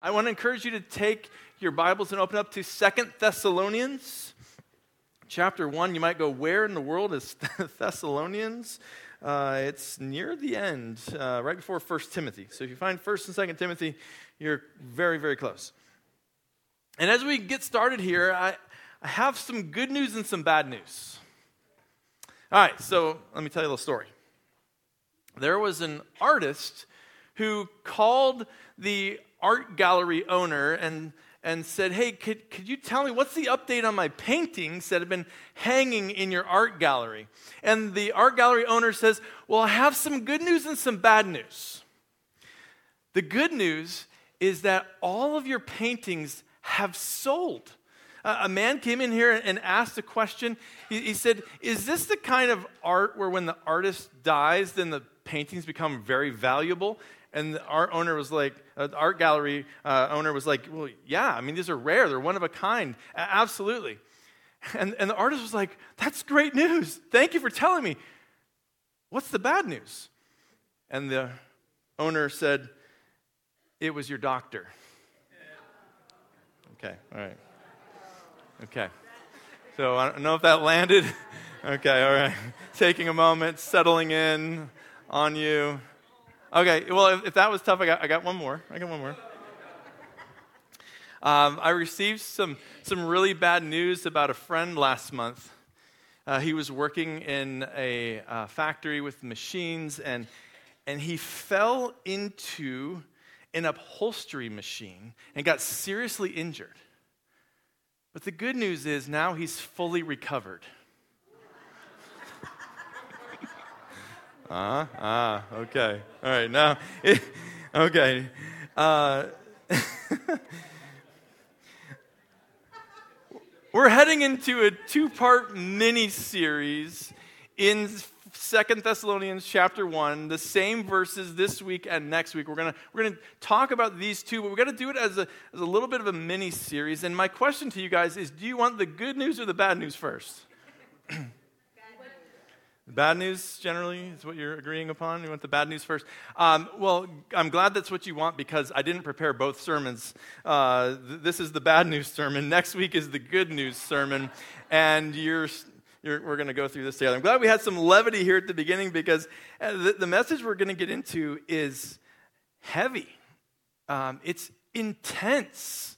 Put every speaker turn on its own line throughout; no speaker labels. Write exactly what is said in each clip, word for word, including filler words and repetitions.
I want to encourage you to take your Bibles and open up to Second Thessalonians chapter one. You might go, where in the world is Thessalonians? Uh, it's near the end, uh, right before First Timothy. So if you find First and Second Timothy, you're very, very close. And as we get started here, I, I have some good news and some bad news. All right, so let me tell you a little story. There was an artist who called the art gallery owner and, and said, hey, could, could you tell me what's the update on my paintings that have been hanging in your art gallery? And the art gallery owner says, well, I have some good news and some bad news. The good news is that all of your paintings have sold. Uh, a man came in here and asked a question. He, he said, is this the kind of art where when the artist dies, then the paintings become very valuable? And the art owner was like, uh, the art gallery uh, owner was like, well, yeah, I mean, these are rare. They're one of a kind. A- absolutely. And, and the artist was like, that's great news. Thank you for telling me. What's the bad news? And the owner said, it was your doctor. Okay, all right. Okay. So I don't know if that landed. Okay, all right. Taking a moment, settling in on you. Okay, well, if, if that was tough, I got I got one more. I got one more. Um, I received some some really bad news about a friend last month. Uh, he was working in a uh, factory with machines, and and he fell into an upholstery machine and got seriously injured. But the good news is now he's fully recovered. Ah, uh, ah, okay. All right, now, it, okay. Uh, we're heading into a two-part mini-series in Second Thessalonians chapter one, the same verses this week and next week. We're gonna we're gonna talk about these two, but we're gonna do it as a as a little bit of a mini-series. And my question to you guys is, do you want the good news or the bad news first? The bad news, generally, is what you're agreeing upon? You want the bad news first? Um, well, I'm glad that's what you want because I didn't prepare both sermons. Uh, th- this is the bad news sermon. Next week is the good news sermon. And you're, you're, we're going to go through this together. I'm glad we had some levity here at the beginning because the, the message we're going to get into is heavy. Um, it's intense.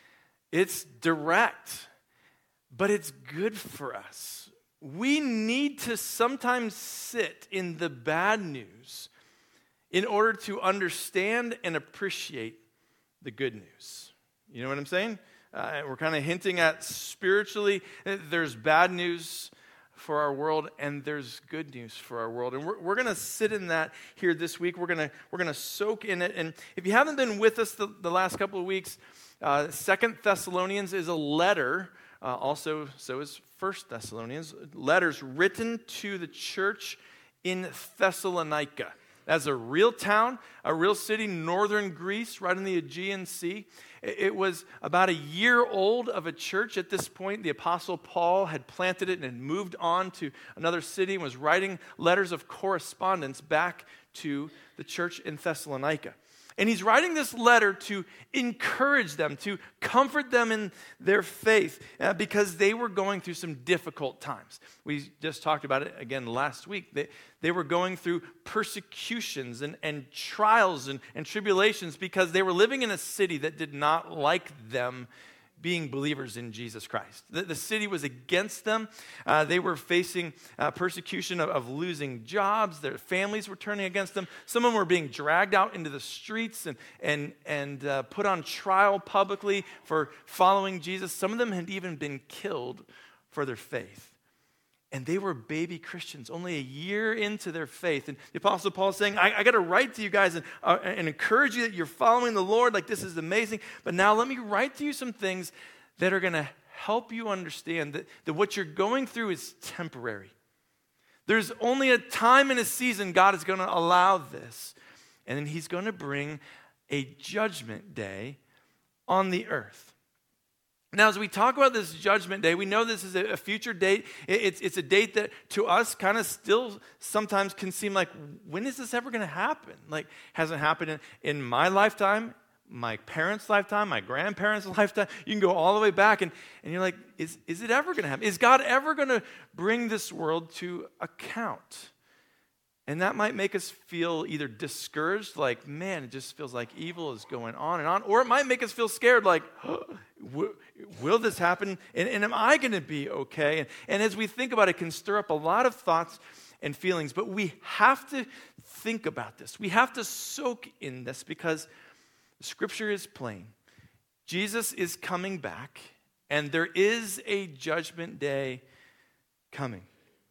It's direct. But it's good for us. We need to sometimes sit in the bad news in order to understand and appreciate the good news. You know what I'm saying? Uh, we're kind of hinting at spiritually, there's bad news for our world and there's good news for our world. And we're, we're going to sit in that here this week. We're going to we're going to soak in it. And if you haven't been with us the, the last couple of weeks, uh, Second Thessalonians is a letter. Uh, also, so is First Thessalonians, letters written to the church in Thessalonica. That's a real town, a real city, northern Greece, right in the Aegean Sea. It was about a year old of a church at this point. The Apostle Paul had planted it and had moved on to another city and was writing letters of correspondence back to the church in Thessalonica. And he's writing this letter to encourage them, to comfort them in their faith, uh, because they were going through some difficult times. We just talked about it again last week. They, they were going through persecutions and, and trials and, and tribulations because they were living in a city that did not like them being believers in Jesus Christ. The, the city was against them. Uh, they were facing uh, persecution of, of losing jobs. Their families were turning against them. Some of them were being dragged out into the streets and, and, and uh, put on trial publicly for following Jesus. Some of them had even been killed for their faith. And they were baby Christians, only a year into their faith. And the Apostle Paul is saying, I, I got to write to you guys and, uh, and encourage you that you're following the Lord. Like, this is amazing. But now let me write to you some things that are going to help you understand that, that what you're going through is temporary. There's only a time and a season God is going to allow this. And then he's going to bring a judgment day on the earth. Now, as we talk about this judgment day, we know this is a future date. It's, it's a date that to us kind of still sometimes can seem like, when is this ever going to happen? Like, hasn't happened in, in my lifetime. my parents' lifetime, my grandparents' lifetime. You can go all the way back, and, and you're like, is, is it ever going to happen? Is God ever going to bring this world to account? And that might make us feel either discouraged, like, man, it just feels like evil is going on and on, or it might make us feel scared, like, oh, will this happen? And, and am I going to be okay? And, and as we think about it, it can stir up a lot of thoughts and feelings, but we have to think about this. We have to soak in this because Scripture is plain. Jesus is coming back, and there is a judgment day coming.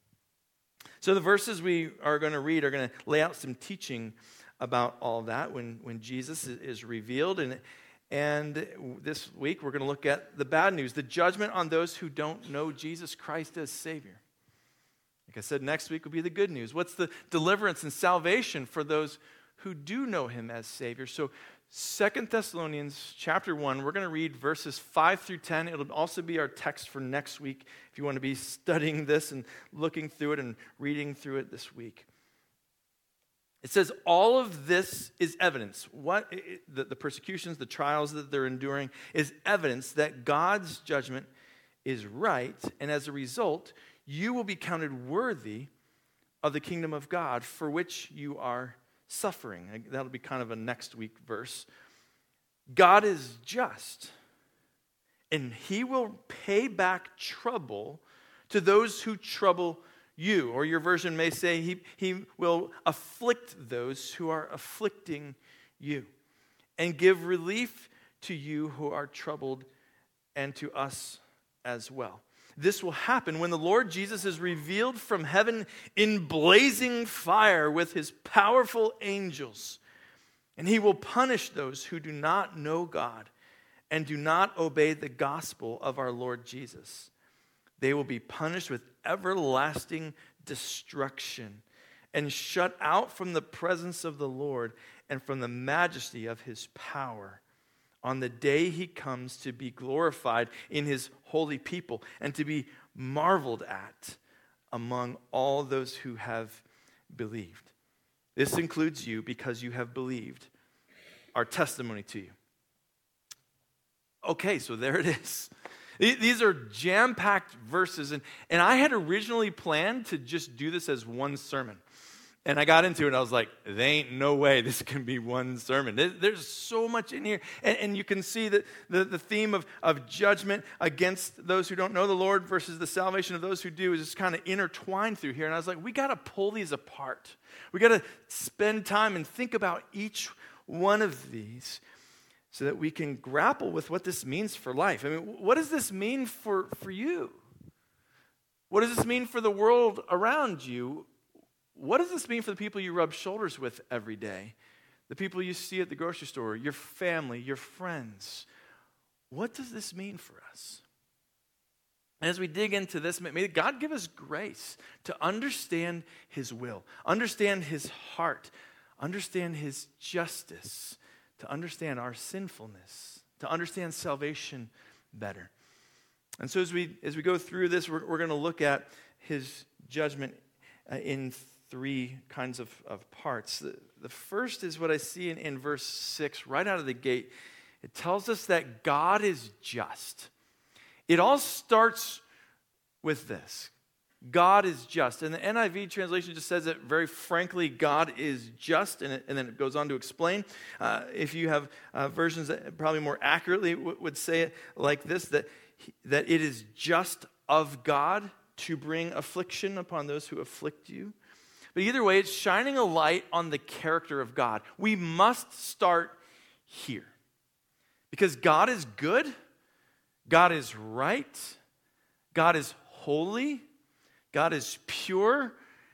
So the verses we are going to read are going to lay out some teaching about all that when, when Jesus is revealed. And, and this week we're going to look at the bad news, the judgment on those who don't know Jesus Christ as Savior. Like I said, next week will be the good news. What's the deliverance and salvation for those who do know him as Savior? So Second Thessalonians chapter one, we're going to read verses five through ten. It'll also be our text for next week if you want to be studying this and looking through it and reading through it this week. It says, all of this is evidence. What the, the persecutions, the trials that they're enduring is evidence that God's judgment is right, and as a result, you will be counted worthy of the kingdom of God for which you are suffering. That'll be kind of a next week verse. God is just, and he will pay back trouble to those who trouble you. Or your version may say he, he will afflict those who are afflicting you and give relief to you who are troubled and to us as well. This will happen when the Lord Jesus is revealed from heaven in blazing fire with his powerful angels. And he will punish those who do not know God and do not obey the gospel of our Lord Jesus. They will be punished with everlasting destruction and shut out from the presence of the Lord and from the majesty of his power on the day he comes to be glorified in his holy people and to be marveled at among all those who have believed. This includes you because you have believed our testimony to you. Okay, so there it is. These are jam-packed verses, and, and I had originally planned to just do this as one sermon. And I got into it, and I was like, there ain't no way this can be one sermon. There's so much in here. And, and you can see that the, the theme of, of judgment against those who don't know the Lord versus the salvation of those who do is just kind of intertwined through here. And I was like, we got to pull these apart. We got to spend time and think about each one of these so that we can grapple with what this means for life. I mean, what does this mean for, for you? What does this mean for the world around you? What does this mean for the people you rub shoulders with every day? The people you see at the grocery store, your family, your friends. What does this mean for us? And as we dig into this, may God give us grace to understand his will, understand his heart, understand his justice, to understand our sinfulness, to understand salvation better. And so as we as we go through this, we're, we're going to look at his judgment uh, in three kinds of, of parts. The, the first is what I see in, in verse six, right out of the gate. It tells us that God is just. It all starts with this. God is just. And the N I V translation just says it very frankly, God is just, and, it, and then it goes on to explain. Uh, if you have uh, versions that probably more accurately w- would say it like this, that, he, that it is just of God to bring affliction upon those who afflict you. But either way, it's shining a light on the character of God. We must start here. Because God is good, God is right, God is holy, God is pure,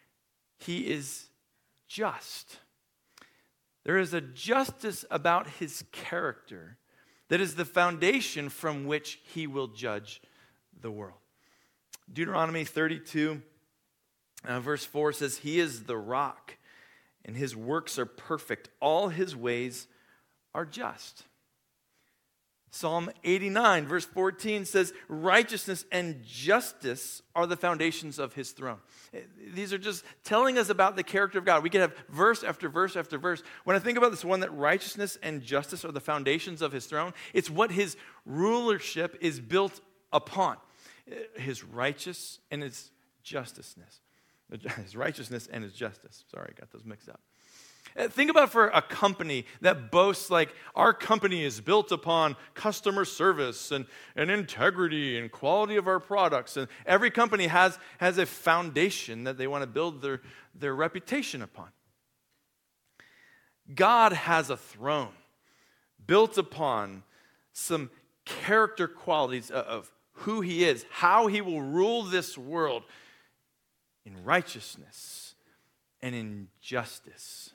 he is just. There is a justice about his character that is the foundation from which he will judge the world. Deuteronomy thirty-two, uh, verse four says, he is the rock, and his works are perfect. All his ways are just. Psalm eighty-nine, verse fourteen says, righteousness and justice are the foundations of his throne. These are just telling us about the character of God. We could have verse after verse after verse. When I think about this one, that righteousness and justice are the foundations of his throne, it's what his rulership is built upon. His righteous and his justiceness. His righteousness and his justice. Sorry, I got those mixed up. Think about for a company that boasts like, our company is built upon customer service and, and integrity and quality of our products. And every company has, has a foundation that they want to build their, their reputation upon. God has a throne built upon some character qualities of, of who he is, how he will rule this world in righteousness and in justice.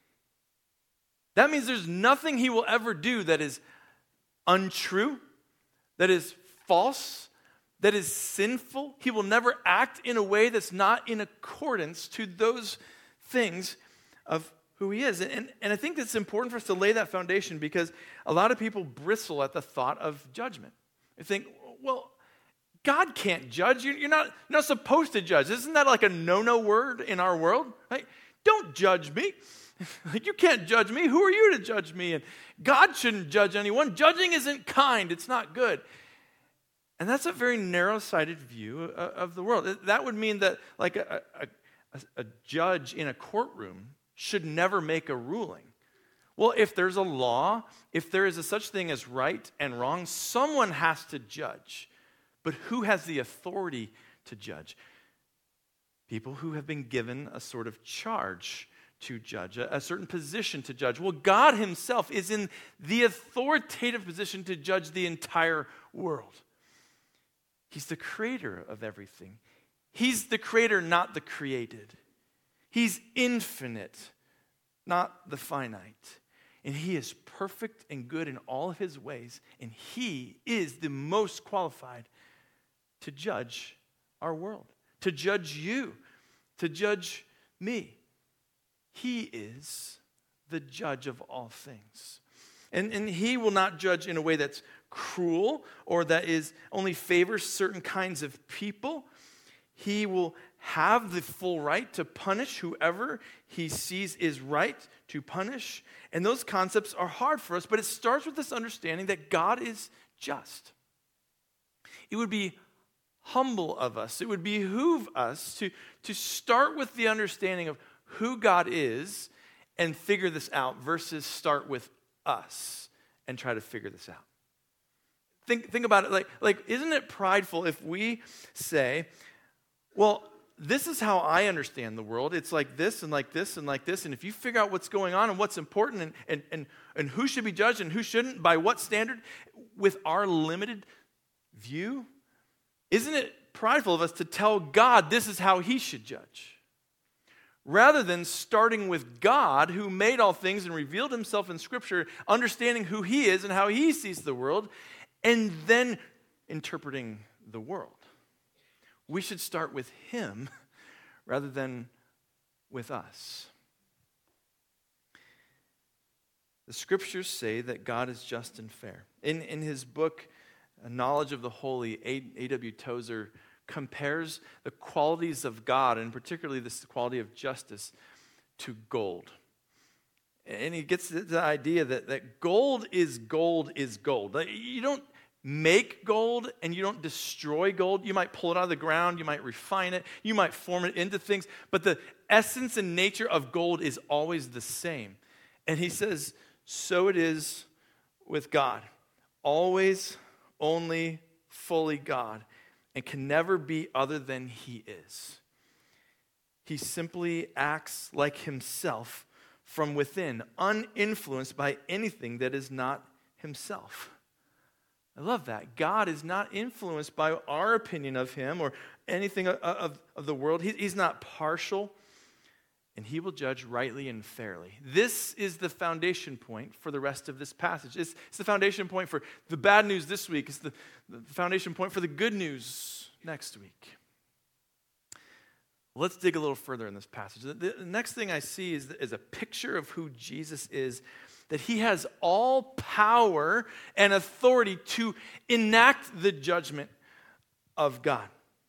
That means there's nothing he will ever do that is untrue, that is false, that is sinful. He will never act in a way that's not in accordance to those things of who he is. And, and I think it's important for us to lay that foundation because a lot of people bristle at the thought of judgment. They think, well, God can't judge. You're not, you're not supposed to judge. Isn't that like a no-no word in our world? Right? Don't judge me. Like, you can't judge me. Who are you to judge me? And God shouldn't judge anyone. Judging isn't kind. It's not good. And that's a very narrow-sighted view of the world. That would mean that like a, a, a judge in a courtroom should never make a ruling. Well, if there's a law, if there is a such thing as right and wrong, someone has to judge. But who has the authority to judge? People who have been given a sort of charge to judge, a, a certain position to judge. Well, God himself is in the authoritative position to judge the entire world. He's the creator of everything. He's the creator, not the created. He's infinite, not the finite. And he is perfect and good in all of his ways. And he is the most qualified to judge our world, to judge you, to judge me. He is the judge of all things. And, and he will not judge in a way that's cruel or that is only favors certain kinds of people. He will have the full right to punish whoever he sees is right to punish. And those concepts are hard for us, but it starts with this understanding that God is just. It would be humble of us, it would behoove us to, to start with the understanding of who God is and figure this out versus start with us and try to figure this out. Think, think about it like, like, isn't it prideful if we say, well, this is how I understand the world. It's like this and like this and like this. And if you figure out what's going on and what's important and, and, and, and who should be judged and who shouldn't, by what standard, with our limited view, isn't it prideful of us to tell God this is how he should judge? Rather than starting with God, who made all things and revealed himself in Scripture, understanding who he is and how he sees the world, and then interpreting the world. We should start with him rather than with us. The Scriptures say that God is just and fair. In, in his book, A Knowledge of the Holy, A W Tozer compares the qualities of God, and particularly this quality of justice, to gold. And he gets the idea that, that gold is gold is gold. You don't make gold and you don't destroy gold. You might pull it out of the ground, you might refine it, you might form it into things, but the essence and nature of gold is always the same. And he says, so it is with God. Always, only, fully God. And can never be other than he is. He simply acts like himself from within, uninfluenced by anything that is not himself. I love that. God is not influenced by our opinion of him or anything of, of, of the world. He, he's not partial, and he will judge rightly and fairly. This is the foundation point for the rest of this passage. It's, it's the foundation point for the bad news this week. It's the, the foundation point for the good news next week. Let's dig a little further in this passage. The, the next thing I see is, is a picture of who Jesus is that he has all power and authority to enact the judgment of God.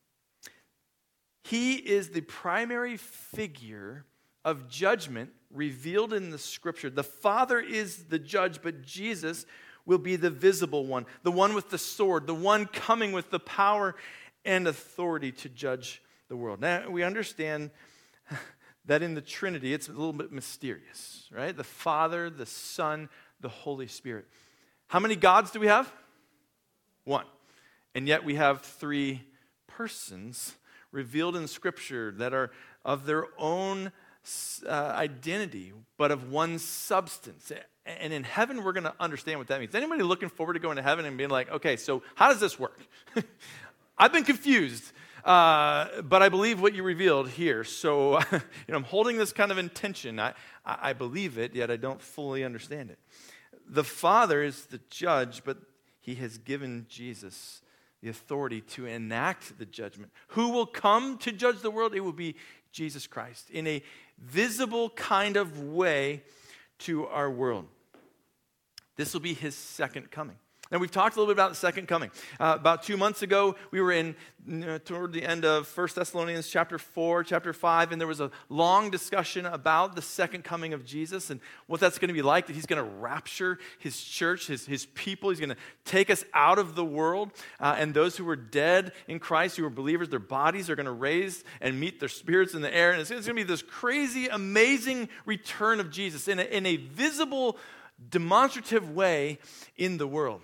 He is the primary figure of judgment revealed in the Scripture. The Father is the judge, but Jesus will be the visible one, the one with the sword, the one coming with the power and authority to judge the world. Now, we understand that in the Trinity, it's a little bit mysterious, right? The Father, the Son, the Holy Spirit. How many gods do we have? One. And yet we have three persons revealed in Scripture that are of their own uh, identity, but of one substance. And in heaven, we're going to understand what that means. Anybody looking forward to going to heaven and being like, okay, so how does this work? I've been confused, uh, but I believe what you revealed here. So you know, I'm holding this kind of intention. I, I believe it, yet I don't fully understand it. The Father is the judge, but he has given Jesus the authority to enact the judgment. Who will come to judge the world? It will be Jesus Christ in a visible kind of way to our world. This will be his second coming. Now, we've talked a little bit about the second coming. Uh, about two months ago, we were in you know, toward the end of First Thessalonians chapter four, chapter five, and there was a long discussion about the second coming of Jesus and what that's going to be like, that he's going to rapture his church, his, his people. He's going to take us out of the world, uh, and those who were dead in Christ, who were believers, their bodies are going to raise and meet their spirits in the air, and it's, it's going to be this crazy, amazing return of Jesus in a, in a visible, demonstrative way in the world.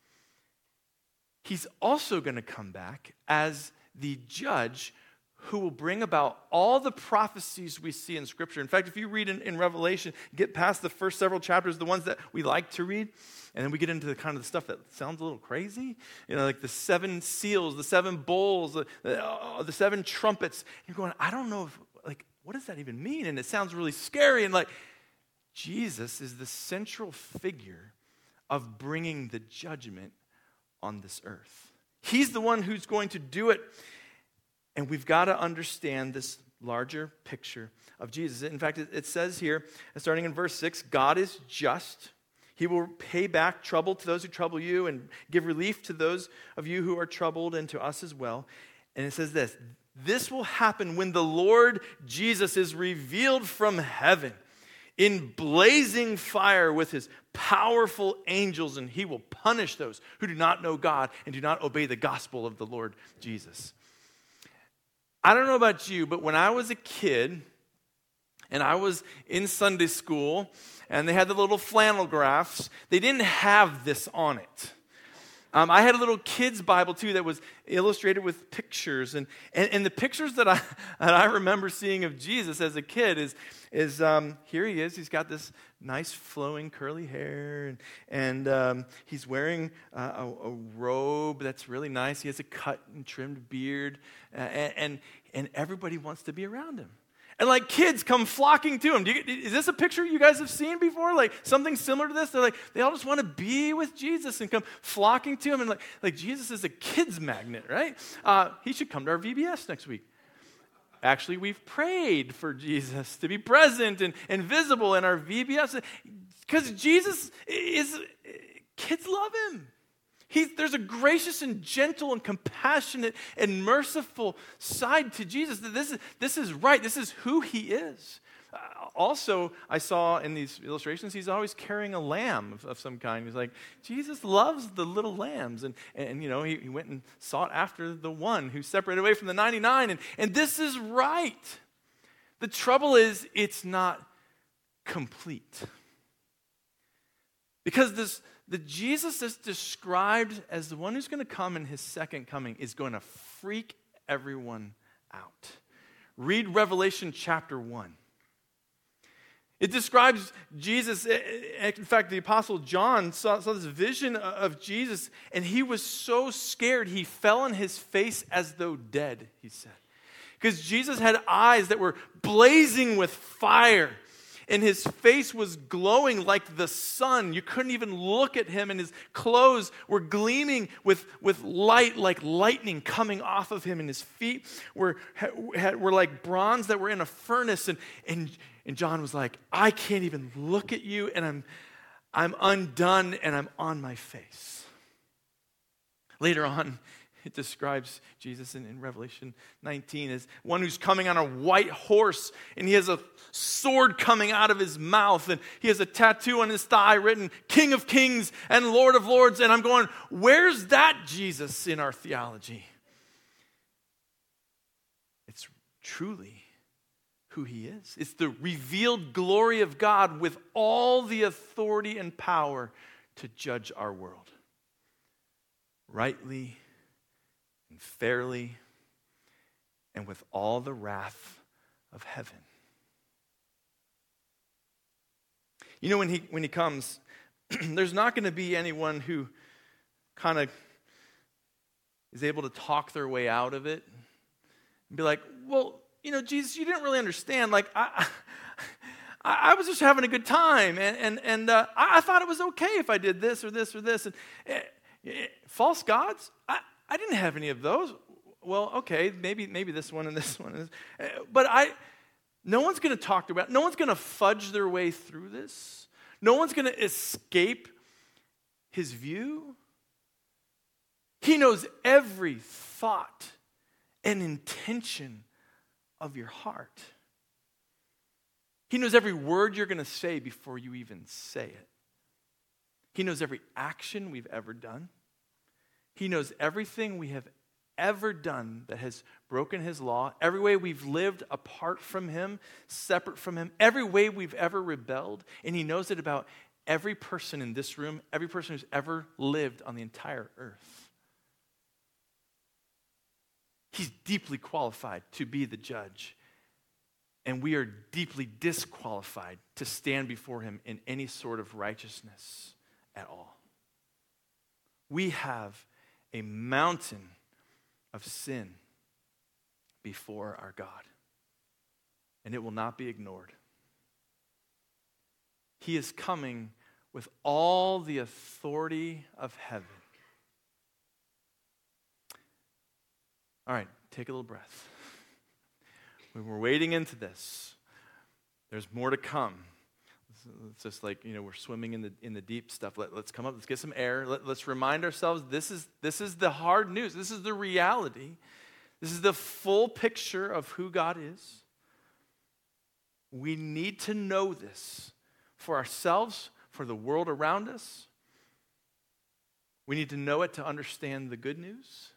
He's also going to come back as the judge who will bring about all the prophecies we see in Scripture. In fact, if you read in, in Revelation, get past the first several chapters, the ones that we like to read, and then we get into the kind of the stuff that sounds a little crazy, you know, like the seven seals, the seven bowls, the, the, uh, the seven trumpets. You're going, I don't know, if, like, what does that even mean? And it sounds really scary. And like, Jesus is the central figure of bringing the judgment on this earth. He's the one who's going to do it. And we've got to understand this larger picture of Jesus. In fact, it says here, starting in verse six, God is just. He will pay back trouble to those who trouble you and give relief to those of you who are troubled and to us as well. And it says this, this will happen when the Lord Jesus is revealed from heaven in blazing fire with his powerful angels, and he will punish those who do not know God and do not obey the gospel of the Lord Jesus. I don't know about you, but when I was a kid and I was in Sunday school and they had the little flannel graphs, they didn't have this on it. Um, I had a little kid's Bible, too, that was illustrated with pictures. And, and, and the pictures that I that I remember seeing of Jesus as a kid is, is um, here he is. He's got this nice flowing curly hair. And, and um, he's wearing uh, a, a robe that's really nice. He has a cut and trimmed beard. Uh, and, and, and everybody wants to be around him. And like kids come flocking to him. Do you, is this a picture you guys have seen before? Like something similar to this? They're like, they all just want to be with Jesus and come flocking to him. And like, like Jesus is a kid's magnet, right? Uh, he should come to our V B S next week. Actually, we've prayed for Jesus to be present and, and visible in our V B S. Because Jesus is, kids love him. He's, there's a gracious and gentle and compassionate and merciful side to Jesus. This is, this is right. This is who he is. Uh, also, I saw in these illustrations, he's always carrying a lamb of, of some kind. He's like, Jesus loves the little lambs. And, and you know, he, he went and sought after the one who separated away from the ninety-nine. And, and this is right. The trouble is, it's not complete. Because this... The Jesus that's described as the one who's going to come in his second coming is going to freak everyone out. Read Revelation chapter one. It describes Jesus. In fact, the Apostle John saw, saw this vision of Jesus, and he was so scared he fell on his face as though dead, he said. Because Jesus had eyes that were blazing with fire. And his face was glowing like the sun. You couldn't even look at him, and his clothes were gleaming with, with light like lightning coming off of him, and his feet were, had, were like bronze that were in a furnace. And, and, and John was like, I can't even look at you, and I'm, I'm undone and I'm on my face. Later on, it describes Jesus in, in Revelation nineteen as one who's coming on a white horse, and he has a sword coming out of his mouth, and he has a tattoo on his thigh written, King of Kings and Lord of Lords. And I'm going, where's that Jesus in our theology? It's truly who he is. It's the revealed glory of God with all the authority and power to judge our world rightly and fairly, and with all the wrath of heaven. You know, when he when he comes, there's not going to be anyone who kind of is able to talk their way out of it and be like, well, you know, Jesus, you didn't really understand. Like, I, I, I was just having a good time, and and and uh, I, I thought it was okay if I did this or this or this. And uh, uh, false gods, I, I didn't have any of those. Well, okay, maybe maybe this one and this one, and this. Uh, but I, no one's going to talk about. No one's going to fudge their way through this. No one's going to escape his view. He knows every thought and intention of your heart. He knows every word you're going to say before you even say it. He knows every action we've ever done. He knows everything we have ever done that has broken his law, every way we've lived apart from him, separate from him, every way we've ever rebelled, and he knows it about every person in this room, every person who's ever lived on the entire earth. He's deeply qualified to be the judge, and we are deeply disqualified to stand before him in any sort of righteousness at all. We have a mountain of sin before our God, and it will not be ignored. He is coming with all the authority of heaven. All right, take a little breath. When we're wading into this, there's more to come. It's just like, you know, we're swimming in the in the deep stuff. Let, let's come up, let's get some air. Let, let's remind ourselves this is this is the hard news. This is the reality. This is the full picture of who God is. We need to know this for ourselves, for the world around us. We need to know it to understand the good news.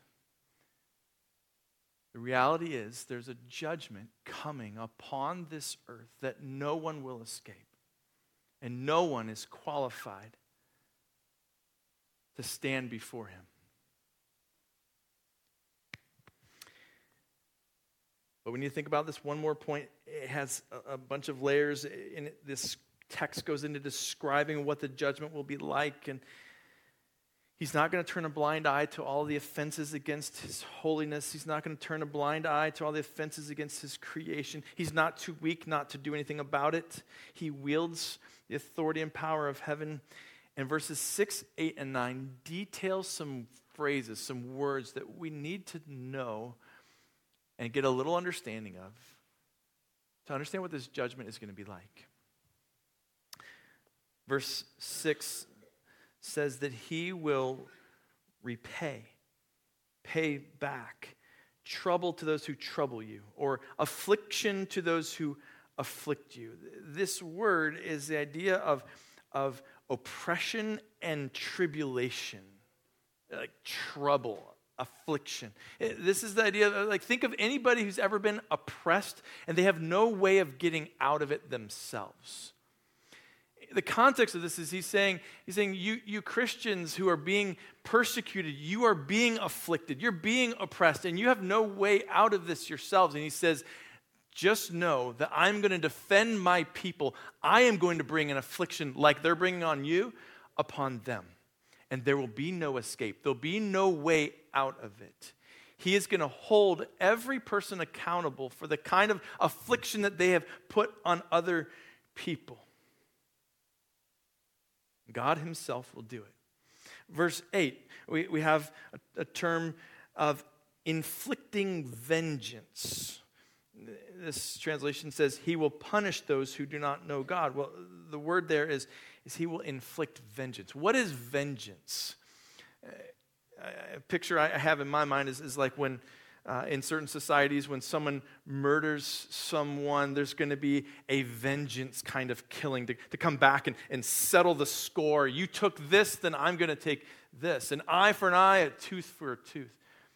The reality is there's a judgment coming upon this earth that no one will escape. And no one is qualified to stand before him. But when you think about this, one more point, it has a, a bunch of layers. In it, this text goes into describing what the judgment will be like. And he's not going to turn a blind eye to all the offenses against his holiness. He's not going to turn a blind eye to all the offenses against his creation. He's not too weak not to do anything about it. He wields the authority and power of heaven. And verses six, eight, and nine detail some phrases, some words that we need to know and get a little understanding of to understand what this judgment is going to be like. Verse six says that he will repay, pay back, trouble to those who trouble you, or affliction to those who afflict you. This word is the idea of, of oppression and tribulation, like trouble, affliction. This is the idea of, like, think of anybody who's ever been oppressed and they have no way of getting out of it themselves. The context of this is he's saying, he's saying you, you Christians who are being persecuted, you are being afflicted, you're being oppressed, and you have no way out of this yourselves. And he says, just know that I'm going to defend my people. I am going to bring an affliction like they're bringing on you upon them. And there will be no escape. There'll be no way out of it. He is going to hold every person accountable for the kind of affliction that they have put on other people. God himself will do it. Verse eight, we, we have a, a term of inflicting vengeance. This translation says, he will punish those who do not know God. Well, the word there is, is he will inflict vengeance. What is vengeance? A picture I have in my mind is, is like when uh, in certain societies, when someone murders someone, there's going to be a vengeance kind of killing to, to come back and, and settle the score. You took this, then I'm going to take this. An eye for an eye, a tooth for a tooth.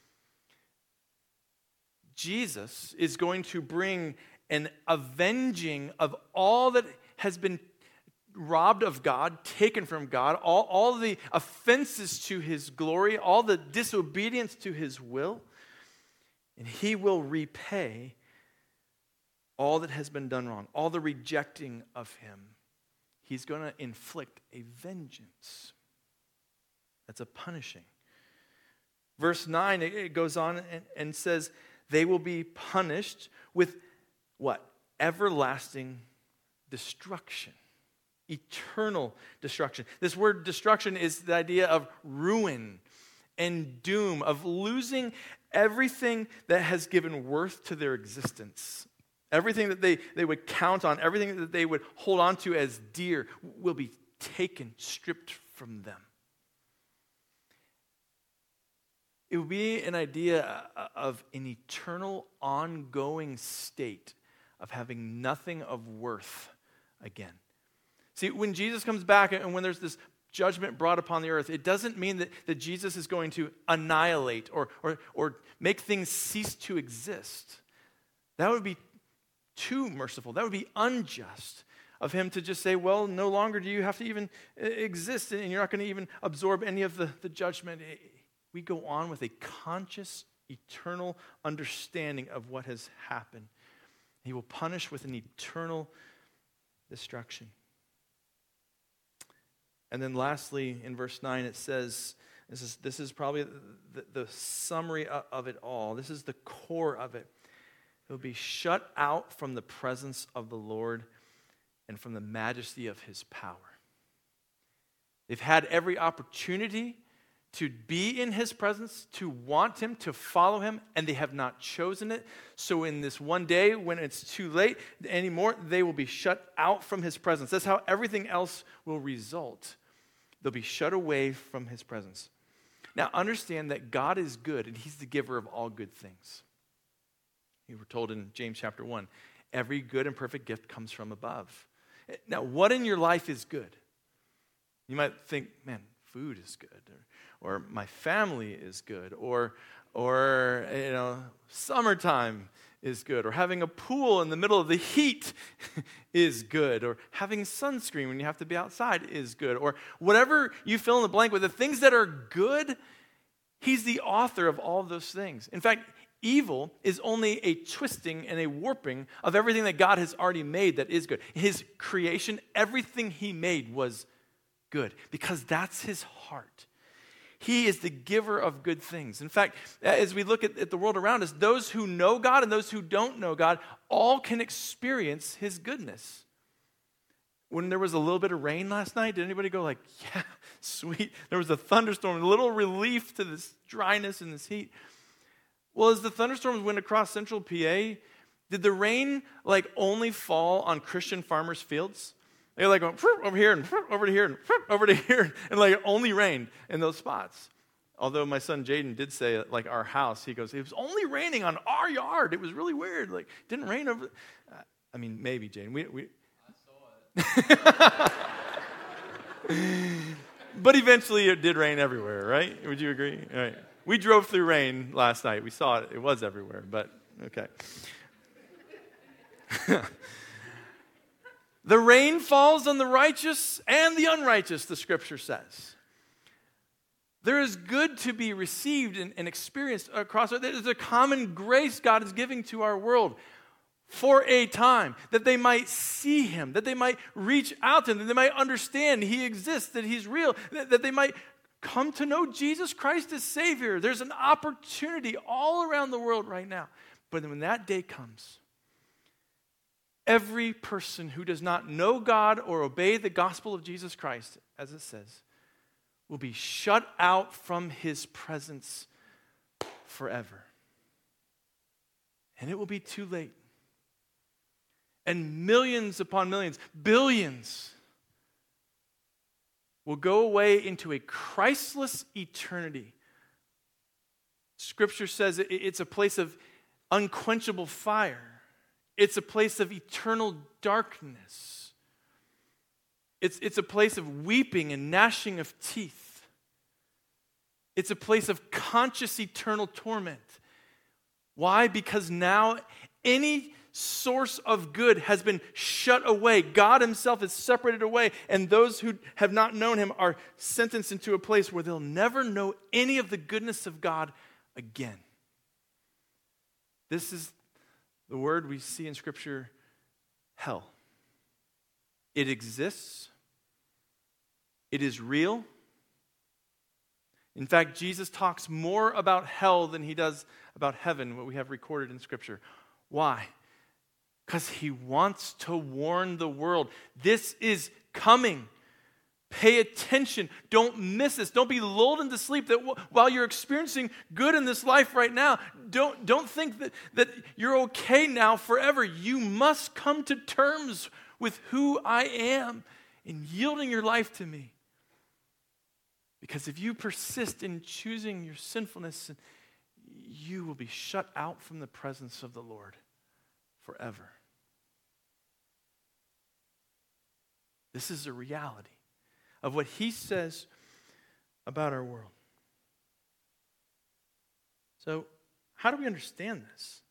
Jesus is going to bring an avenging of all that has been robbed of God, taken from God, all, all the offenses to his glory, all the disobedience to his will, and he will repay all that has been done wrong, all the rejecting of him. He's going to inflict a vengeance. That's a punishing. Verse nine, it goes on and, and says, they will be punished with what? Everlasting destruction. Eternal destruction. This word destruction is the idea of ruin and doom, of losing everything that has given worth to their existence. Everything that they, they would count on, everything that they would hold on to as dear will be taken, stripped from them. It would be an idea of an eternal, ongoing state of having nothing of worth again. See, when Jesus comes back and when there's this judgment brought upon the earth, it doesn't mean that, that Jesus is going to annihilate or, or, or make things cease to exist. That would be too merciful. That would be unjust of him to just say, well, no longer do you have to even exist and you're not going to even absorb any of the, the judgment. We go on with a conscious, eternal understanding of what has happened. He will punish with an eternal destruction. And then lastly, in verse nine, it says, this is, this is probably the, the summary of it all. This is the core of it. It will be shut out from the presence of the Lord and from the majesty of his power. They've had every opportunity to be in his presence, to want him, to follow him, and they have not chosen it. So in this one day, when it's too late anymore, they will be shut out from his presence. That's how everything else will result. They'll be shut away from his presence. Now, understand that God is good, and he's the giver of all good things. We were told in James chapter one, every good and perfect gift comes from above. Now, what in your life is good? You might think, man, food is good, or, or my family is good, or, or you know, summertime is good, or having a pool in the middle of the heat is good, or having sunscreen when you have to be outside is good, or whatever you fill in the blank with, the things that are good, he's the author of all of those things. In fact, evil is only a twisting and a warping of everything that God has already made that is good. His creation, everything he made was good, because that's his heart. He is the giver of good things. In fact, as we look at, at the world around us, those who know God and those who don't know God all can experience his goodness. When there was a little bit of rain last night, did anybody go like, yeah, sweet? There was a thunderstorm, a little relief to this dryness and this heat. Well, as the thunderstorms went across central P A, did the rain like only fall on Christian farmers' fields? They like going over here and over to here and over to here, and like it only rained in those spots. Although my son Jaden did say, like our house, he goes, it was only raining on our yard. It was really weird. Like it didn't rain over. Uh, I mean, maybe Jaden. We, we... I saw it. But eventually, it did rain everywhere, right? Would you agree? All right. We drove through rain last night. We saw it. It was everywhere. But okay. The rain falls on the righteous and the unrighteous, the scripture says. There is good to be received and, and experienced across. There's a common grace God is giving to our world for a time, that they might see him, that they might reach out to him, that they might understand he exists, that he's real, that, that they might come to know Jesus Christ as Savior. There's an opportunity all around the world right now. But when that day comes, every person who does not know God or obey the gospel of Jesus Christ, as it says, will be shut out from his presence forever. And it will be too late. And millions upon millions, billions will go away into a Christless eternity. Scripture says it's a place of unquenchable fire. It's a place of eternal darkness. It's, it's a place of weeping and gnashing of teeth. It's a place of conscious eternal torment. Why? Because now any source of good has been shut away. God himself is separated away, and those who have not known him are sentenced into a place where they'll never know any of the goodness of God again. This is the word we see in Scripture, hell. It exists. It is real. In fact, Jesus talks more about hell than he does about heaven, what we have recorded in Scripture. Why? Because he wants to warn the world. This is coming. Pay attention. Don't miss this. Don't be lulled into sleep that w- while you're experiencing good in this life right now, don't, don't think that, that you're okay now forever. You must come to terms with who I am in yielding your life to me. Because if you persist in choosing your sinfulness, you will be shut out from the presence of the Lord forever. This is a reality of what he says about our world. So, how do we understand this?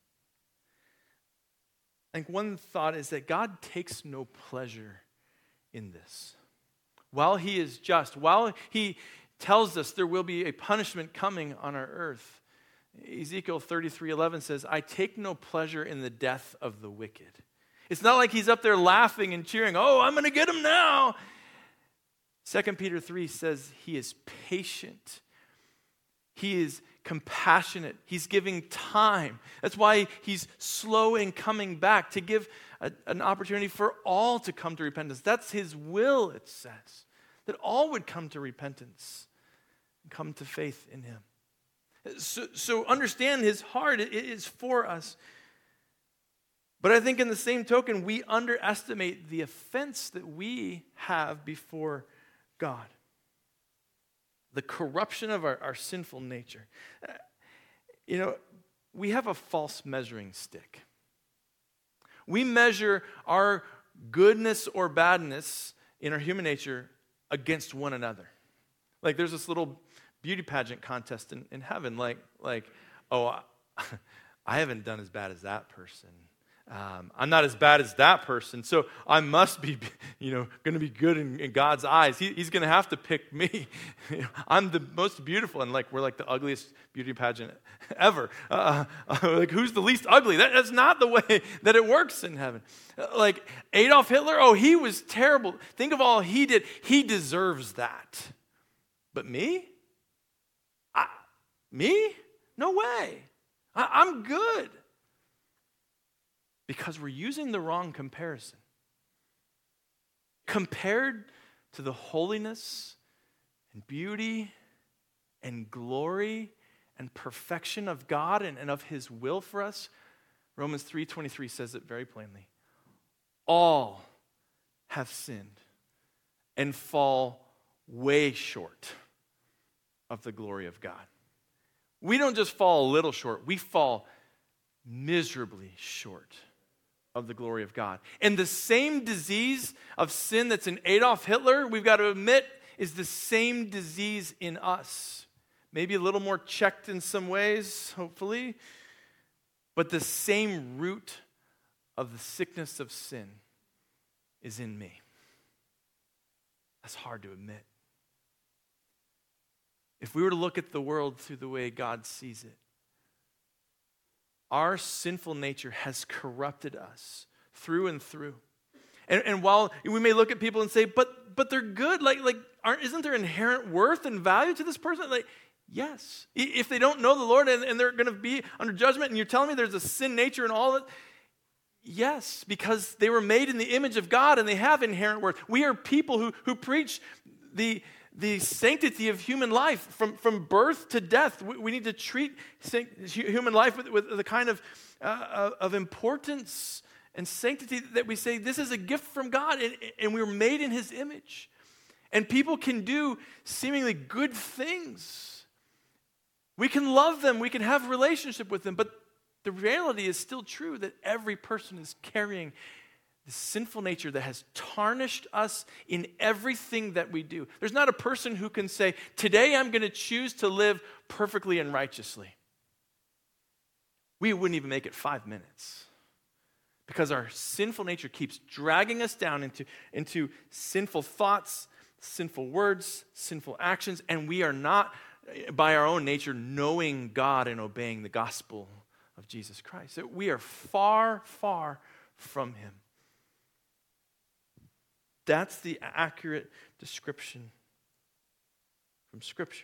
I think one thought is that God takes no pleasure in this. While he is just, while he tells us there will be a punishment coming on our earth, Ezekiel thirty-three eleven says, I take no pleasure in the death of the wicked. It's not like he's up there laughing and cheering, oh, I'm going to get him now. Second Peter three says he is patient. He is compassionate. He's giving time. That's why he's slow in coming back, to give a, an opportunity for all to come to repentance. That's his will, it says, that all would come to repentance and come to faith in him. So, so understand his heart is for us. But I think in the same token, we underestimate the offense that we have before God. The corruption of our, our sinful nature. You know, we have a false measuring stick. We measure our goodness or badness in our human nature against one another. Like there's this little beauty pageant contest in, in heaven. Like, like, oh, I, I haven't done as bad as that person. Um, I'm not as bad as that person, so I must be, you know, going to be good in, in God's eyes. He, he's going to have to pick me. You know, I'm the most beautiful, and like we're like the ugliest beauty pageant ever. Uh, uh, like who's the least ugly? That, that's not the way that it works in heaven. Like Adolf Hitler, oh, he was terrible. Think of all he did. He deserves that. But me? I, me? No way. I, I'm good. Because we're using the wrong comparison. Compared to the holiness and beauty and glory and perfection of God and, and of his will for us, Romans three twenty-three says it very plainly. All have sinned and fall way short of the glory of God. We don't just fall a little short, we fall miserably short of the glory of God. And the same disease of sin that's in Adolf Hitler, we've got to admit, is the same disease in us. Maybe a little more checked in some ways, hopefully, but the same root of the sickness of sin is in me. That's hard to admit. If we were to look at the world through the way God sees it, our sinful nature has corrupted us through and through. And, and while we may look at people and say, but but they're good, like, like aren't, isn't there inherent worth and value to this person? Like, yes. If they don't know the Lord and, and they're going to be under judgment, and you're telling me there's a sin nature and all that, yes, because they were made in the image of God and they have inherent worth. We are people who, who preach the The sanctity of human life from, from birth to death. We, we need to treat human life with, with the kind of, uh, of importance and sanctity that we say this is a gift from God, and, and we were made in his image. And people can do seemingly good things. We can love them. We can have a relationship with them. But the reality is still true that every person is carrying the sinful nature that has tarnished us in everything that we do. There's not a person who can say, today I'm going to choose to live perfectly and righteously. We wouldn't even make it five minutes. Because our sinful nature keeps dragging us down into, into sinful thoughts, sinful words, sinful actions, and we are not, by our own nature, knowing God and obeying the gospel of Jesus Christ. So we are far, far from him. That's the accurate description from Scripture.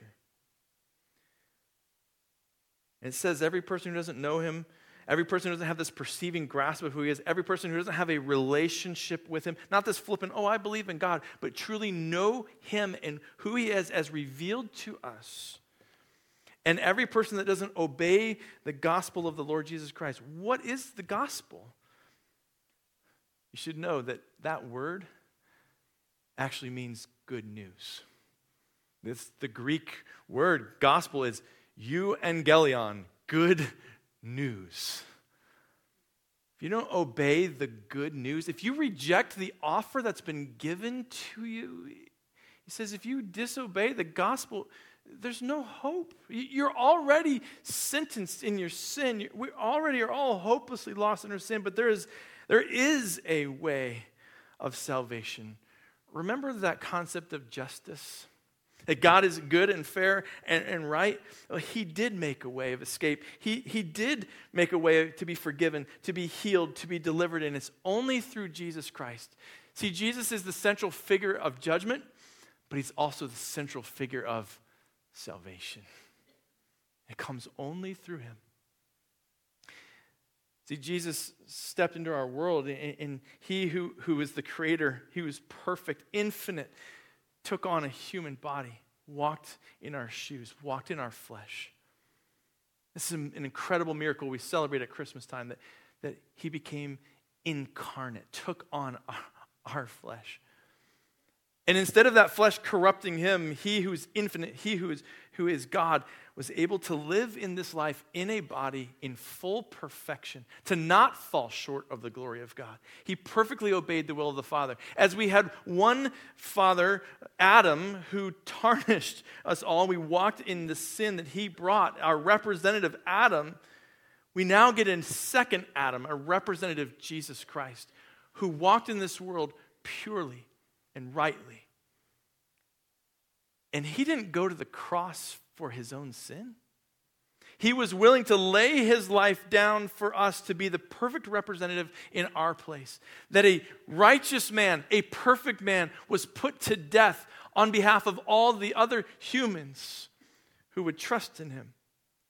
And it says every person who doesn't know him, every person who doesn't have this perceiving grasp of who he is, every person who doesn't have a relationship with him, not this flippant, oh, I believe in God, but truly know him and who he is as revealed to us. And every person that doesn't obey the gospel of the Lord Jesus Christ. What is the gospel? You should know that that word actually means good news. This, the Greek word gospel is euangelion, good news. If you don't obey the good news, if you reject the offer that's been given to you, he says if you disobey the gospel, there's no hope. You're already sentenced in your sin. We already are all hopelessly lost in our sin, but there is, there is a way of salvation. Remember that concept of justice? That God is good and fair and, and right? Well, he did make a way of escape. He, he did make a way to be forgiven, to be healed, to be delivered, and it's only through Jesus Christ. See, Jesus is the central figure of judgment, but he's also the central figure of salvation. It comes only through him. See, Jesus stepped into our world, and he who, who is the creator, he was perfect, infinite, took on a human body, walked in our shoes, walked in our flesh. This is an incredible miracle we celebrate at Christmas time, that, that he became incarnate, took on our, our flesh. And instead of that flesh corrupting him, he who is infinite, he who is, who is God, was able to live in this life in a body in full perfection, to not fall short of the glory of God. He perfectly obeyed the will of the Father. As we had one father, Adam, who tarnished us all, we walked in the sin that he brought, our representative Adam. We now get a second Adam, a representative Jesus Christ, who walked in this world purely and rightly. And he didn't go to the cross for his own sin. He was willing to lay his life down for us to be the perfect representative in our place. That a righteous man, a perfect man, was put to death on behalf of all the other humans who would trust in him.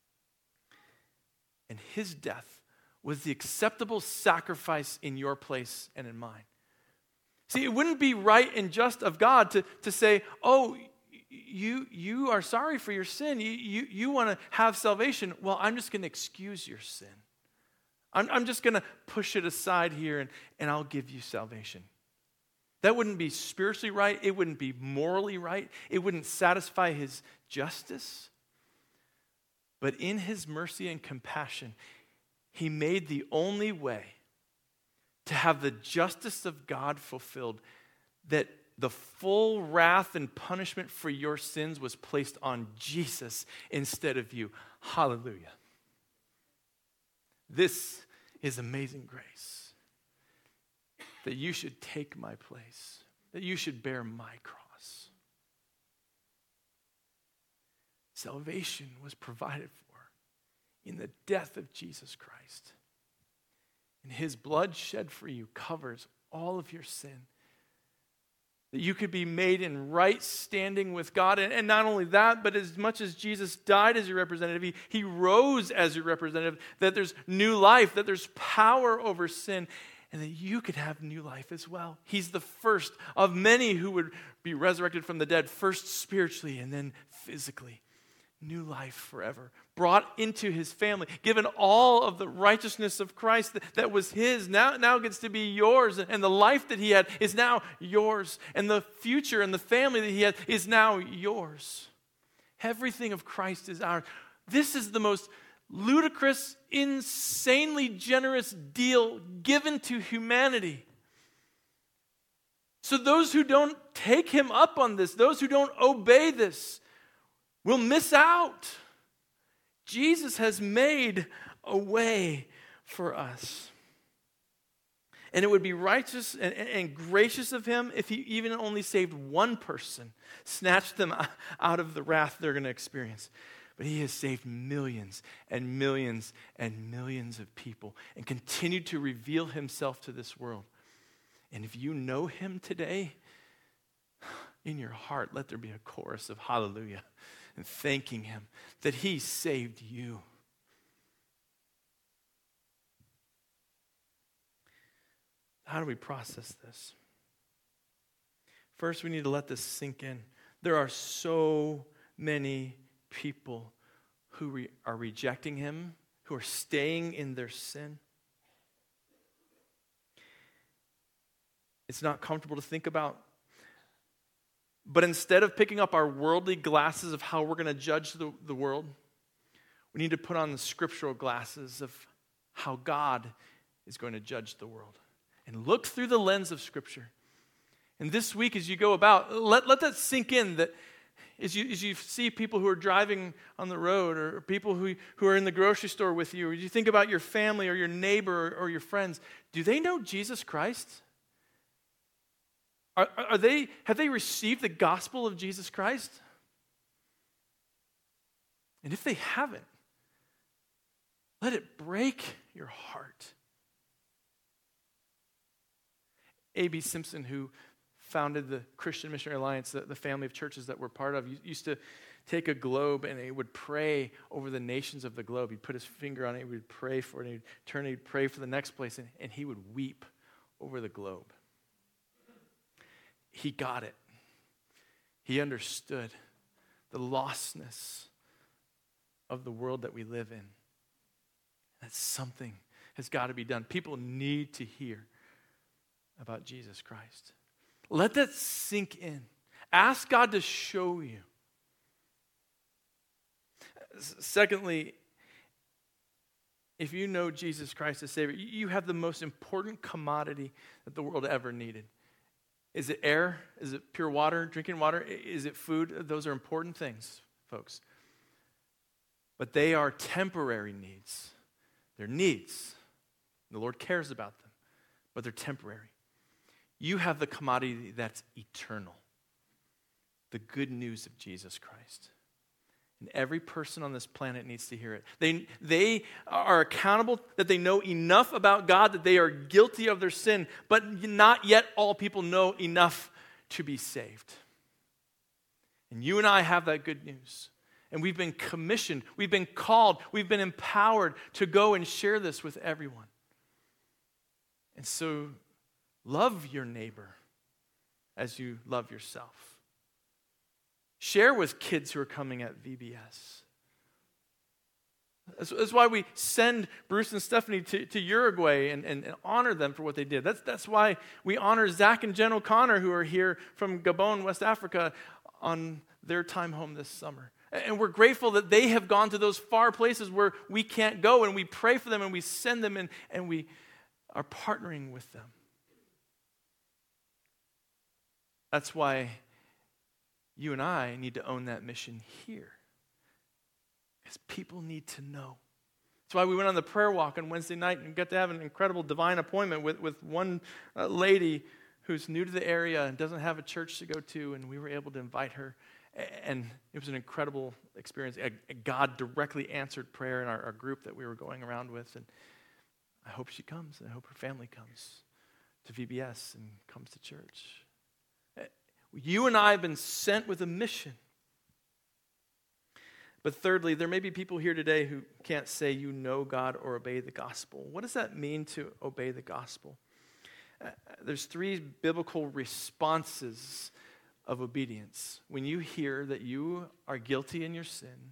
And his death was the acceptable sacrifice in your place and in mine. See, it wouldn't be right and just of God to, to say, oh, you you are sorry for your sin. You, you, you want to have salvation. Well, I'm just going to excuse your sin. I'm, I'm just going to push it aside here and, and I'll give you salvation. That wouldn't be spiritually right. It wouldn't be morally right. It wouldn't satisfy his justice. But in his mercy and compassion, he made the only way to have the justice of God fulfilled, that the full wrath and punishment for your sins was placed on Jesus instead of you. Hallelujah. This is amazing grace. That you should take my place. That you should bear my cross. Salvation was provided for in the death of Jesus Christ. And his blood shed for you covers all of your sin. That you could be made in right standing with God. And, and not only that, but as much as Jesus died as your representative, he, he rose as your representative, that there's new life, that there's power over sin, and that you could have new life as well. He's the first of many who would be resurrected from the dead, first spiritually and then physically. new life forever, brought into his family, given all of the righteousness of Christ that, that was his, now, now gets to be yours, and the life that he had is now yours, and the future and the family that he had is now yours. Everything of Christ is ours. This is the most ludicrous, insanely generous deal given to humanity. So those who don't take him up on this, those who don't obey this, will miss out. Jesus has made a way for us. And it would be righteous and, and gracious of him if he even only saved one person, snatched them out of the wrath they're going to experience. But he has saved millions and millions and millions of people and continued to reveal himself to this world. And if you know him today, in your heart, let there be a chorus of hallelujah and thanking him that he saved you. How do we process this? First, we need to let this sink in. There are so many people who re- are rejecting him, who are staying in their sin. It's not comfortable to think about. But instead of picking up our worldly glasses of how we're going to judge the, the world, we need to put on the scriptural glasses of how God is going to judge the world. And look through the lens of Scripture. And this week as you go about, let, let that sink in, that as you, as you see people who are driving on the road, or people who, who are in the grocery store with you, or you think about your family or your neighbor or, or your friends, do they know Jesus Christ? Are, are they, have they received the gospel of Jesus Christ? And if they haven't, let it break your heart. A B Simpson, who founded the Christian Missionary Alliance, the, the family of churches that we're part of, used to take a globe and he would pray over the nations of the globe. He'd put his finger on it, he would pray for it, and he'd turn and he'd pray for the next place, and, and he would weep over the globe. He got it. He understood the lostness of the world that we live in. That something has got to be done. People need to hear about Jesus Christ. Let that sink in. Ask God to show you. Secondly, if you know Jesus Christ as Savior, you have the most important commodity that the world ever needed. Is it air? Is it pure water, drinking water? Is it food? Those are important things, folks. But they are temporary needs. They're needs. The Lord cares about them, but they're temporary. You have the commodity that's eternal. The good news of Jesus Christ. And every person on this planet needs to hear it. They, they are accountable, that they know enough about God, that they are guilty of their sin, but not yet all people know enough to be saved. And you and I have that good news. And we've been commissioned, we've been called, we've been empowered to go and share this with everyone. And so, love your neighbor as you love yourself. Share with kids who are coming at V B S. That's, that's why we send Bruce and Stephanie to, to Uruguay and, and, and honor them for what they did. That's, that's why we honor Zach and Jen O'Connor, who are here from Gabon, West Africa, on their time home this summer. And we're grateful that they have gone to those far places where we can't go, and we pray for them and we send them in, and we are partnering with them. That's why you and I need to own that mission here. Because people need to know. That's why we went on the prayer walk on Wednesday night and got to have an incredible divine appointment with, with one uh, lady who's new to the area and doesn't have a church to go to, and we were able to invite her. And it was an incredible experience. God directly answered prayer in our, our group that we were going around with. And I hope she comes, and I hope her family comes to V B S and comes to church. You and I have been sent with a mission. But thirdly, there may be people here today who can't say you know God or obey the gospel. What does that mean to obey the gospel? Uh, there's three biblical responses of obedience. When you hear that you are guilty in your sin,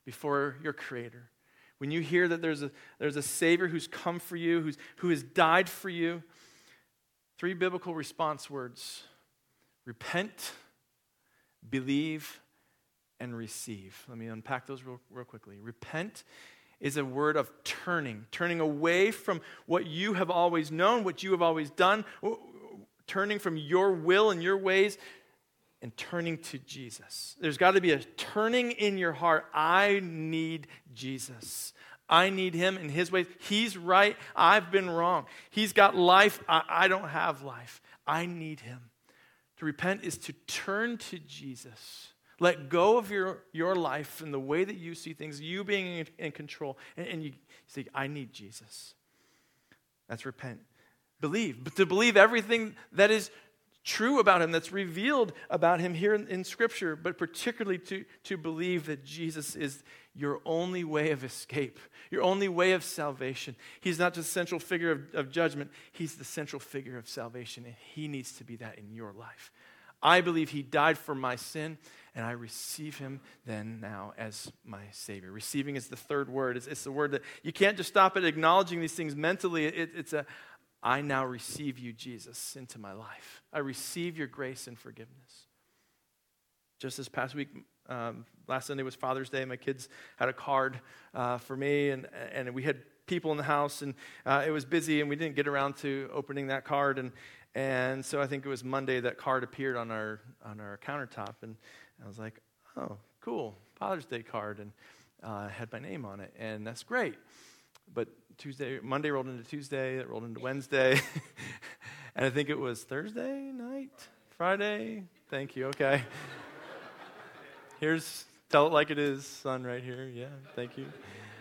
before your Creator, when you hear that there's a, there's a Savior who's come for you, who's, who has died for you, three biblical response words: repent, believe, and receive. Let me unpack those real, real quickly. Repent is a word of turning, turning away from what you have always known, what you have always done, turning from your will and your ways, and turning to Jesus. There's got to be a turning in your heart. I need Jesus. I need him and his ways. He's right. I've been wrong. He's got life. I, I don't have life. I need him. To repent is to turn to Jesus. Let go of your, your life and the way that you see things, you being in, in control, and, and you say, I need Jesus. That's repent. Believe. But to believe everything that is true about him, that's revealed about him here in, in Scripture, but particularly to, to believe that Jesus is your only way of escape, your only way of salvation. He's not just the central figure of, of judgment, he's the central figure of salvation, and he needs to be that in your life. I believe he died for my sin, and I receive him then now as my Savior. Receiving is the third word. It's, it's the word that you can't just stop at acknowledging these things mentally. It, it's a, I now receive you, Jesus, into my life. I receive your grace and forgiveness. Just this past week, um, last Sunday was Father's Day. My kids had a card uh, for me, and, and we had people in the house, and uh, it was busy, and we didn't get around to opening that card. And and so I think it was Monday that card appeared on our on our countertop, and I was like, oh, cool, Father's Day card, and uh, had my name on it, and that's great. But Tuesday, Monday rolled into Tuesday, it rolled into Wednesday, and I think it was Thursday night, Friday. Thank you. Okay. Here's tell it like it is, son, right here. Yeah, thank you.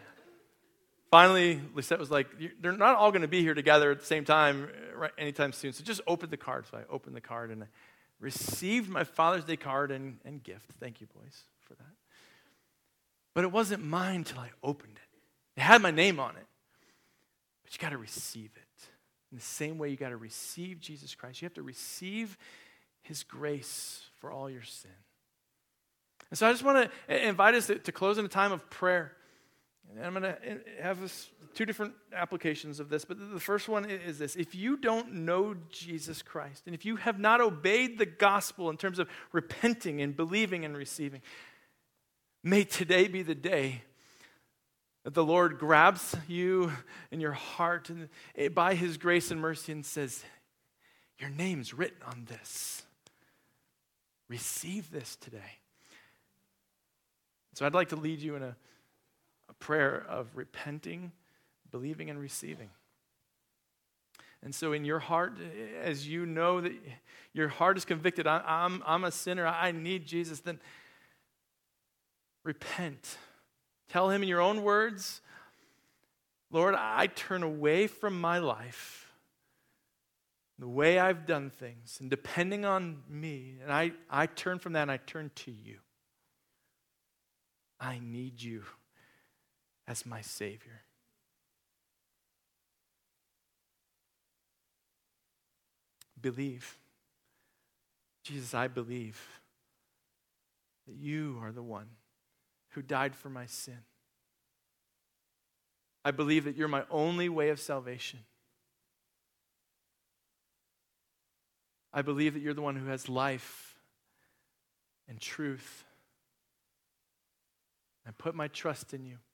Finally, Lisette was like, they're not all going to be here together at the same time right, anytime soon, so just open the card. So I opened the card, and I received my Father's Day card and, and gift. Thank you, boys, for that. But it wasn't mine till I opened it. It had my name on it. But you got to receive it. In the same way you got to receive Jesus Christ. You have to receive his grace for all your sin. And so I just want to invite us to close in a time of prayer. And I'm going to have this, two different applications of this, but the first one is this. If you don't know Jesus Christ, and if you have not obeyed the gospel in terms of repenting and believing and receiving, may today be the day that the Lord grabs you in your heart and by his grace and mercy and says, your name's written on this. Receive this today. So I'd like to lead you in a, a prayer of repenting, believing, and receiving. And so in your heart, as you know that your heart is convicted, I, I'm, I'm a sinner, I need Jesus, then repent. Tell him in your own words, Lord, I turn away from my life, the way I've done things, and depending on me, and I, I turn from that and I turn to you. I need you as my Savior. Believe. Jesus, I believe that you are the one who died for my sin. I believe that you're my only way of salvation. I believe that you're the one who has life and truth. I put my trust in you.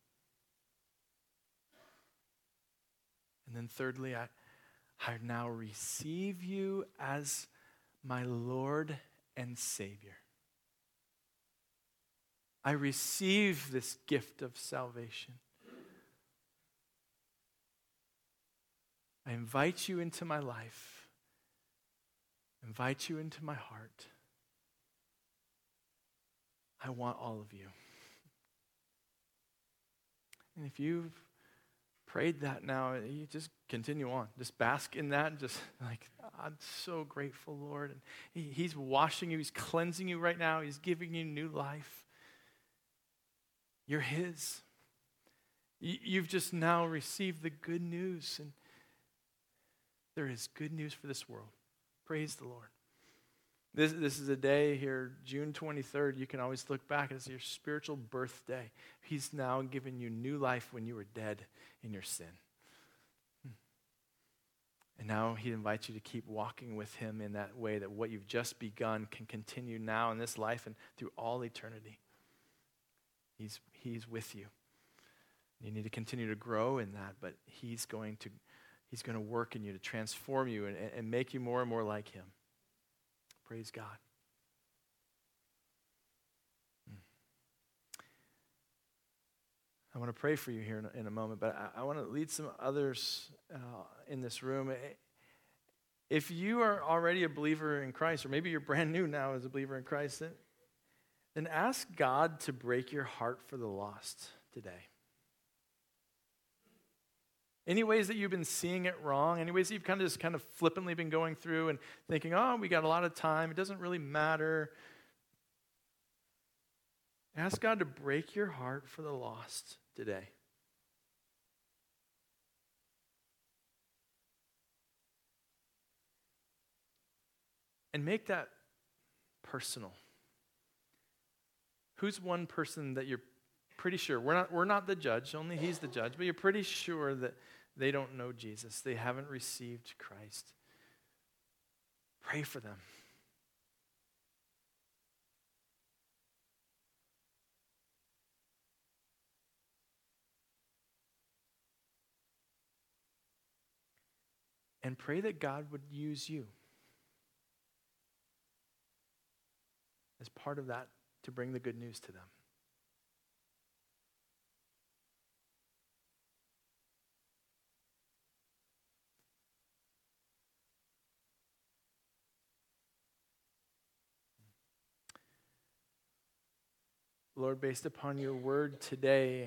And then thirdly, I, I now receive you as my Lord and Savior. I receive this gift of salvation. I invite you into my life. I invite you into my heart. I want all of you. And if you've prayed that now, you just continue on. Just bask in that and just like, I'm so grateful, Lord. And he, he's washing you. He's cleansing you right now. He's giving you new life. You're his. You, you've just now received the good news. And there is good news for this world. Praise the Lord. This, this is a day here, June twenty-third, you can always look back and it's your spiritual birthday. He's now given you new life when you were dead in your sin. And now he invites you to keep walking with him in that way, that what you've just begun can continue now in this life and through all eternity. He's, he's with you. You need to continue to grow in that, but he's going to, he's going to work in you to transform you and, and make you more and more like him. Praise God. I want to pray for you here in a, in a moment, but I, I want to lead some others uh, in this room. If you are already a believer in Christ, or maybe you're brand new now as a believer in Christ, then, then ask God to break your heart for the lost today. Any ways that you've been seeing it wrong, any ways that you've kind of just kind of flippantly been going through and thinking, oh, we got a lot of time, it doesn't really matter. Ask God to break your heart for the lost today. And make that personal. Who's one person that you're pretty sure, we're not, we're not the judge, only he's the judge, but you're pretty sure that they don't know Jesus, they haven't received Christ? Pray for them. And pray that God would use you as part of that to bring the good news to them. Lord, based upon your word today,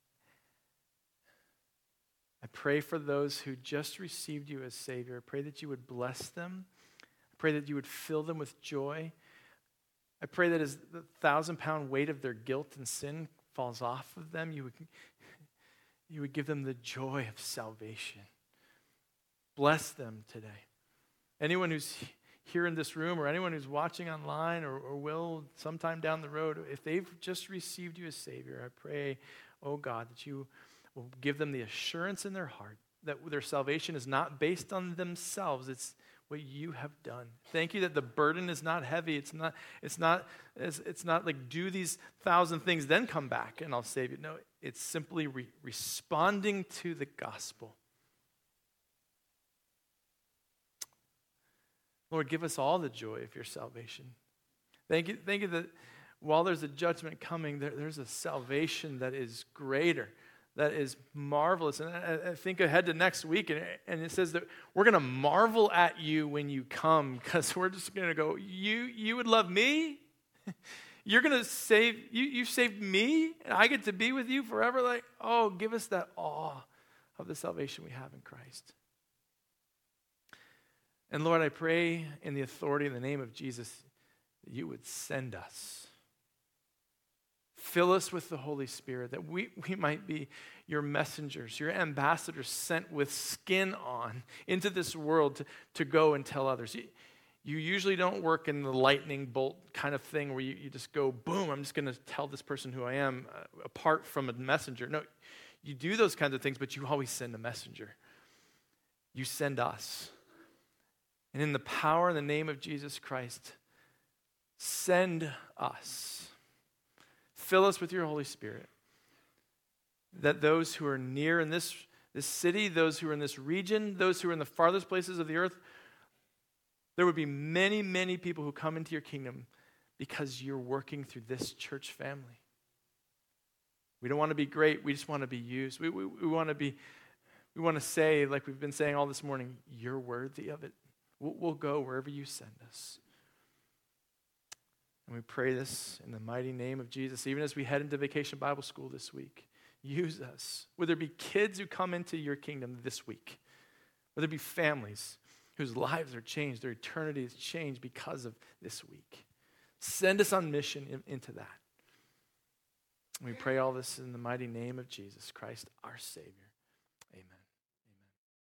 I pray for those who just received you as Savior. I pray that you would bless them. I pray that you would fill them with joy. I pray that as the thousand-pound weight of their guilt and sin falls off of them, you would, you would give them the joy of salvation. Bless them today. Anyone who's here in this room or anyone who's watching online or, or will sometime down the road, if they've just received you as Savior, I pray, oh God, that you will give them the assurance in their heart that their salvation is not based on themselves. It's what you have done. Thank you that the burden is not heavy. It's not, it's not, it's, it's not like do these thousand things, then come back and I'll save you. No, it's simply re- responding to the gospel. Lord, give us all the joy of your salvation. Thank you, thank you that while there's a judgment coming, there, there's a salvation that is greater, that is marvelous. And I, I think ahead to next week, and, and it says that we're going to marvel at you when you come, because we're just going to go, you you would love me? You're going to save, you, you saved me, and I get to be with you forever? Like, oh, give us that awe of the salvation we have in Christ. And Lord, I pray in the authority in the name of Jesus that you would send us. Fill us with the Holy Spirit, that we, we might be your messengers, your ambassadors sent with skin on into this world to, to go and tell others. You, you usually don't work in the lightning bolt kind of thing where you, you just go, boom, I'm just going to tell this person who I am uh, apart from a messenger. No, you do those kinds of things, but you always send a messenger. You send us. And in the power and the name of Jesus Christ, send us. Fill us with your Holy Spirit. That those who are near in this, this city, those who are in this region, those who are in the farthest places of the earth, there would be many, many people who come into your kingdom because you're working through this church family. We don't want to be great. We just want to be used. We, we, we want to be, we want to say, like we've been saying all this morning, you're worthy of it. We'll, we'll go wherever you send us. And we pray this in the mighty name of Jesus, even as we head into Vacation Bible School this week. Use us. Would there be kids who come into your kingdom this week? Would there be families whose lives are changed, their eternity is changed because of this week? Send us on mission in, into that. We pray all this in the mighty name of Jesus Christ, our Savior.